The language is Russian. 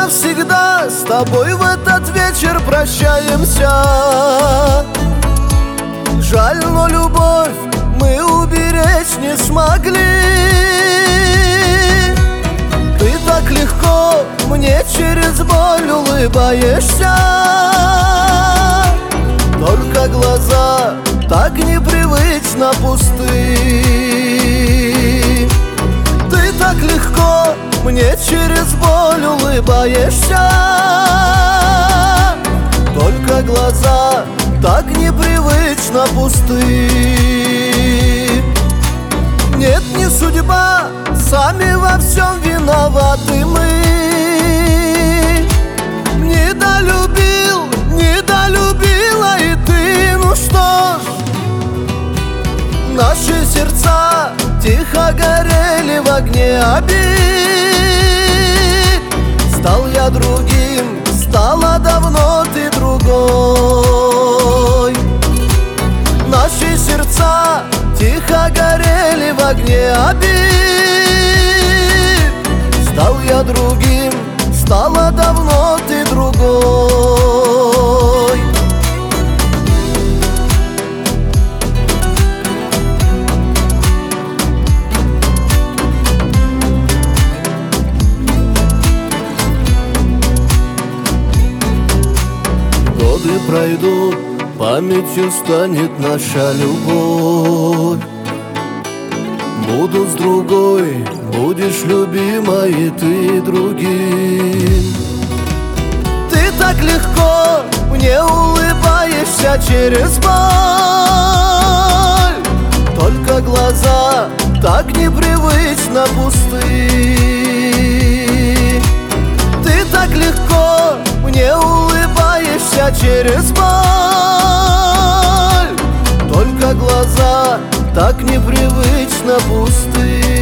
навсегда с тобой в этот вечер прощаемся. Жаль, но любовь мы уберечь не смогли. Ты так легко мне через боль улыбаешься, только глаза так непривычно пусты. Ты так легко мне через боль улыбаешься, только глаза так непривычно пусты. Нет, не судьба, сами во всем виноваты мы. Недолюбила и ты, ну что ж. Наши сердца тихо горели в огне обид. Стал я другим, стала давно ты другой. Наши сердца тихо горели в огне обид. Стал я другим, стала давно ты другой. Годы пройдут, памятью станет наша любовь. Буду с другой, будешь любимой ты другим. Ты так легко мне улыбаешься через боль, только глаза так непривычно пусты. Ты так легко мне улыбаешься через боль, только глаза так непривычно пусты.